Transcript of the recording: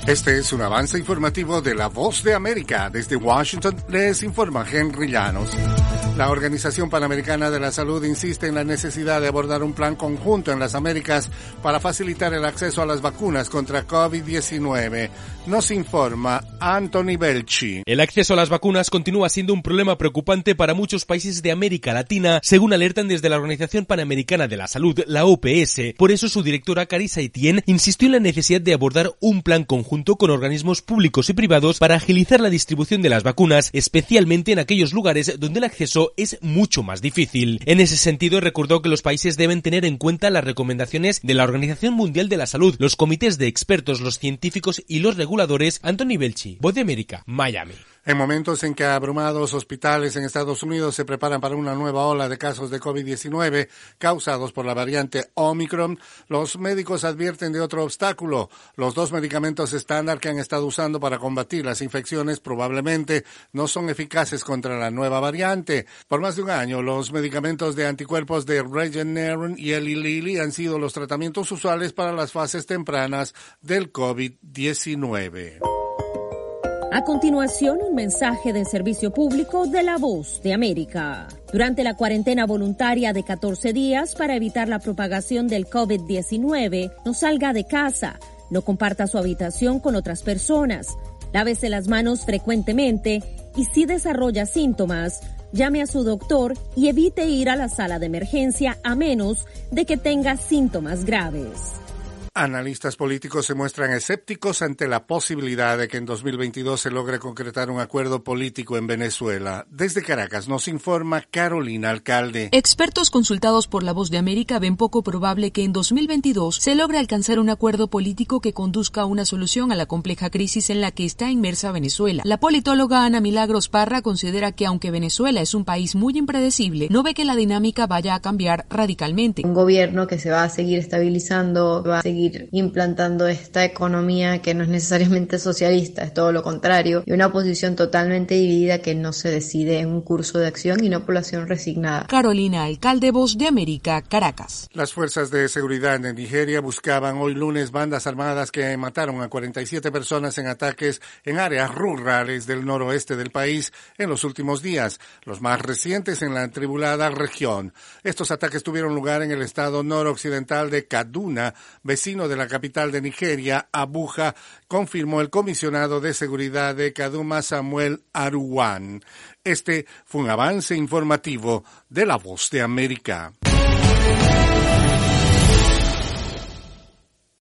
Este es un avance informativo de La Voz de América. Desde Washington les informa Henry Llanos. La Organización Panamericana de la Salud insiste en la necesidad de abordar un plan conjunto en las Américas para facilitar el acceso a las vacunas contra COVID-19. Nos informa Anthony Belchi. El acceso a las vacunas continúa siendo un problema preocupante para muchos países de América Latina, según alertan desde la Organización Panamericana de la Salud, la OPS. Por eso su directora Carissa Etienne insistió en la necesidad de abordar un plan conjunto con organismos públicos y privados para agilizar la distribución de las vacunas, especialmente en aquellos lugares donde el acceso es mucho más difícil. En ese sentido, recordó que los países deben tener en cuenta las recomendaciones de la Organización Mundial de la Salud, los comités de expertos, los científicos y los reguladores. Anthony Belchi, Voz de América, Miami. En momentos en que abrumados hospitales en Estados Unidos se preparan para una nueva ola de casos de COVID-19 causados por la variante Omicron, los médicos advierten de otro obstáculo. Los 2 medicamentos estándar que han estado usando para combatir las infecciones probablemente no son eficaces contra la nueva variante. Por más de un año, los medicamentos de anticuerpos de Regeneron y Eli Lilly han sido los tratamientos usuales para las fases tempranas del COVID-19. A continuación, un mensaje de servicio público de La Voz de América. Durante la cuarentena voluntaria de 14 días para evitar la propagación del COVID-19, no salga de casa, no comparta su habitación con otras personas, lávese las manos frecuentemente y si desarrolla síntomas, llame a su doctor y evite ir a la sala de emergencia a menos de que tenga síntomas graves. Analistas políticos se muestran escépticos ante la posibilidad de que en 2022 se logre concretar un acuerdo político en Venezuela. Desde Caracas nos informa Carolina Alcalde. Expertos consultados por La Voz de América ven poco probable que en 2022 se logre alcanzar un acuerdo político que conduzca a una solución a la compleja crisis en la que está inmersa Venezuela. La politóloga Ana Milagros Parra considera que aunque Venezuela es un país muy impredecible, no ve que la dinámica vaya a cambiar radicalmente. Un gobierno que se va a seguir estabilizando, va a seguir implantando esta economía que no es necesariamente socialista, es todo lo contrario, y una oposición totalmente dividida que no se decide en un curso de acción y una población resignada. Carolina Alcalde, Voz de América, Caracas. Las fuerzas de seguridad de Nigeria buscaban hoy lunes bandas armadas que mataron a 47 personas en ataques en áreas rurales del noroeste del país en los últimos días, los más recientes en la atribulada región. Estos ataques tuvieron lugar en el estado noroccidental de Kaduna, vecino de la capital de Nigeria, Abuja, confirmó el comisionado de seguridad de Kaduna, Samuel Aruwan. Este fue un avance informativo de La Voz de América.